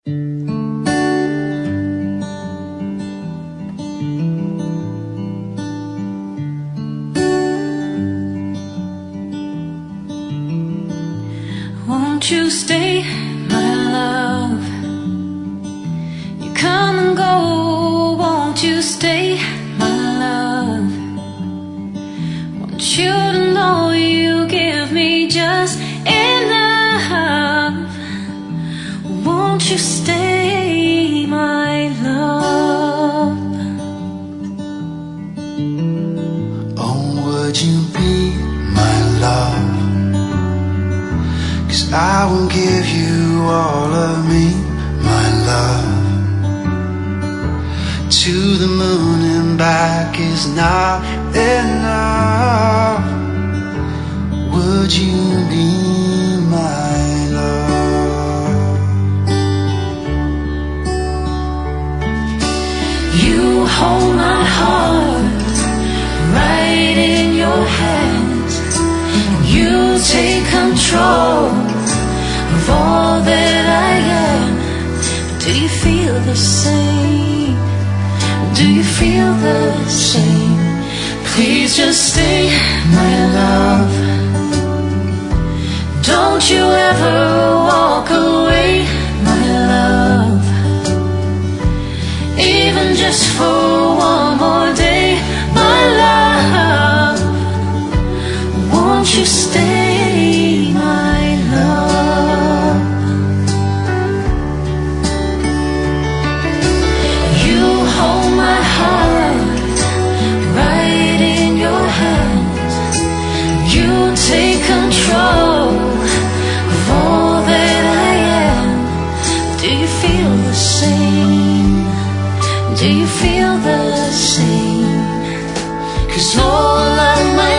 Won't you stay, my love? You come and go. Won't you stay, my love? Want you to know you give me just enough. Won't you stay, my love? Oh, would you be my love? 'Cause I will give you all of me, my love. To the moon and back is not enough. Would you be my love? You hold my heart right in your hands. You take control of all that I am. Do you feel the same? Do you feel the same? Please just stay, my love. Don't you ever walk away, my love. Even just for one more day, my love. Won't you stay, my love? You hold my heart right in your hands. You take control of all that I am. Do you feel the same? Do you feel the same? 'Cause all of my